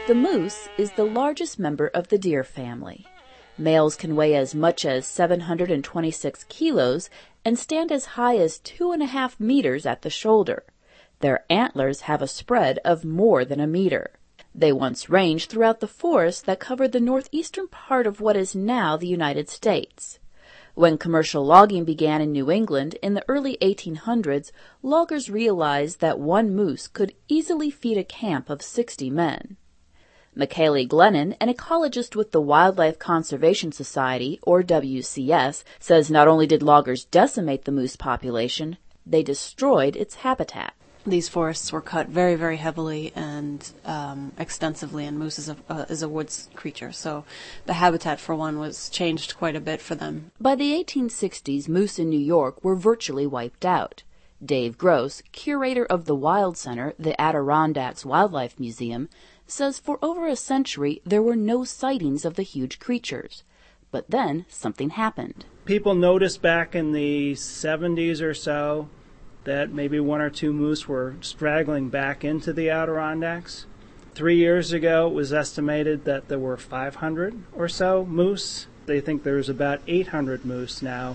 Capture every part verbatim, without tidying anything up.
The moose is the largest member of the deer family. Males can weigh as much as seven hundred twenty-six kilos and stand as high as two and a half meters at the shoulder. Their antlers have a spread of more than a meter. They once ranged throughout the forests that covered the northeastern part of what is now the United States. When commercial logging began in New England in the early eighteen hundreds, loggers realized that one moose could easily feed a camp of sixty men. Michaeli Glennon, an ecologist with the Wildlife Conservation Society, or W C S, says not only did loggers decimate the moose population, they destroyed its habitat. These forests were cut very, very heavily and um, extensively, and moose is a, uh, is a woods creature, so the habitat, for one, was changed quite a bit for them. By the eighteen sixties, moose in New York were virtually wiped out. Dave Gross, curator of the Wild Center, the Adirondacks Wildlife Museum, says for over a century there were no sightings of the huge creatures. But then something happened. People noticed back in the seventies or so that maybe one or two moose were straggling back into the Adirondacks. Three years ago, it was estimated that there were five hundred or so moose. They think there's about eight hundred moose now.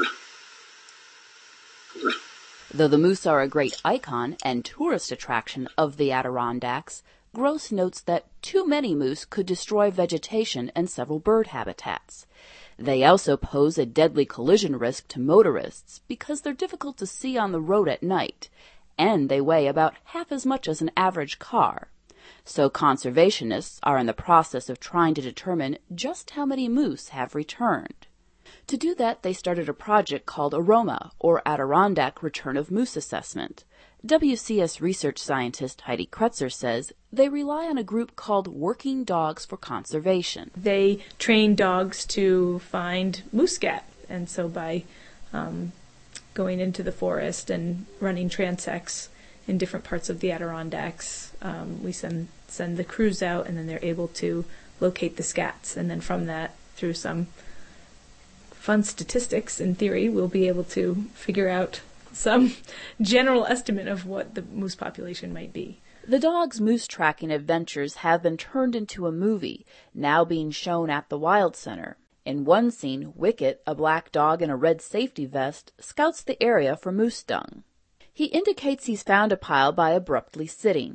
Though the moose are a great icon and tourist attraction of the Adirondacks, Gross notes that too many moose could destroy vegetation and several bird habitats. They also pose a deadly collision risk to motorists because they're difficult to see on the road at night, and they weigh about half as much as an average car. So conservationists are in the process of trying to determine just how many moose have returned. To do that, they started a project called AROMA, or Adirondack Return of Moose Assessment. W C S research scientist Heidi Kretzer says they rely on a group called Working Dogs for Conservation. They train dogs to find moose scat, and so by um, going into the forest and running transects in different parts of the Adirondacks, um, we send, send the crews out, and then they're able to locate the scats, and then from that, through some fun statistics, in theory, we'll be able to figure out some general estimate of what the moose population might be. The dog's moose tracking adventures have been turned into a movie, now being shown at the Wild Center. In one scene, Wicket, a black dog in a red safety vest, scouts the area for moose dung. He indicates he's found a pile by abruptly sitting.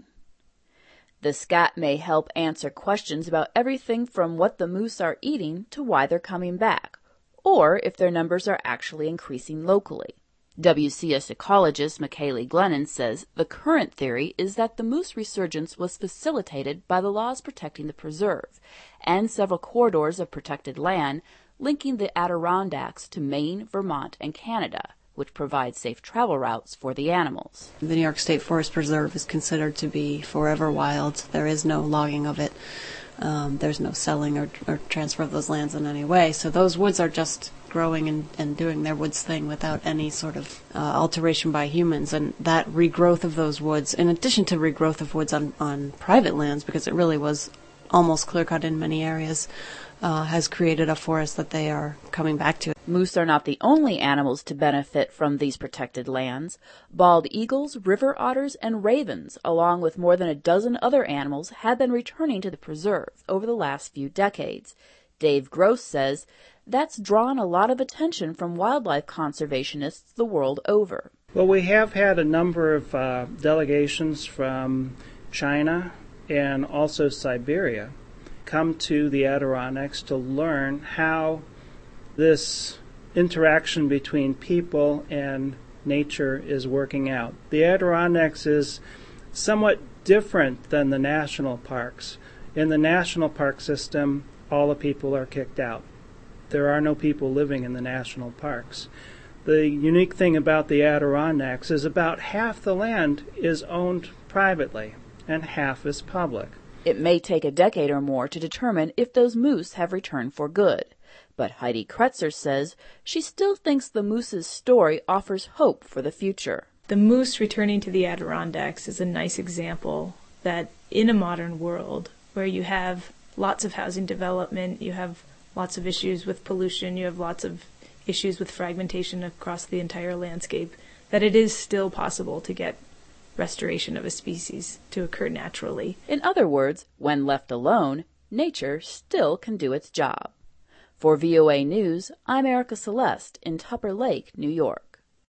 The scat may help answer questions about everything from what the moose are eating to why they're coming back, or if their numbers are actually increasing locally. W C S ecologist Michaeli Glennon says the current theory is that the moose resurgence was facilitated by the laws protecting the preserve and several corridors of protected land linking the Adirondacks to Maine, Vermont, and Canada, which provide safe travel routes for the animals. The New York State Forest Preserve is considered to be forever wild. There is no logging of it. Um, there's no selling or, or transfer of those lands in any way. So those woods are just growing and, and doing their woods thing without any sort of uh, alteration by humans. And that regrowth of those woods, in addition to regrowth of woods on, on private lands, because it really was almost clear-cut in many areas, uh, has created a forest that they are coming back to. Moose are not the only animals to benefit from these protected lands. Bald eagles, river otters, and ravens, along with more than a dozen other animals, have been returning to the preserve over the last few decades. Dave Gross says that's drawn a lot of attention from wildlife conservationists the world over. Well, we have had a number of uh, delegations from China and also Siberia come to the Adirondacks to learn how this interaction between people and nature is working out. The Adirondacks is somewhat different than the national parks. In the national park system, all the people are kicked out. There are no people living in the national parks. The unique thing about the Adirondacks is about half the land is owned privately and half is public. It may take a decade or more to determine if those moose have returned for good. But Heidi Kretzer says she still thinks the moose's story offers hope for the future. The moose returning to the Adirondacks is a nice example that in a modern world where you have lots of housing development, you have lots of issues with pollution, you have lots of issues with fragmentation across the entire landscape, that it is still possible to get restoration of a species to occur naturally. In other words, when left alone, nature still can do its job. For V O A News, I'm Erica Celeste in Tupper Lake, New York.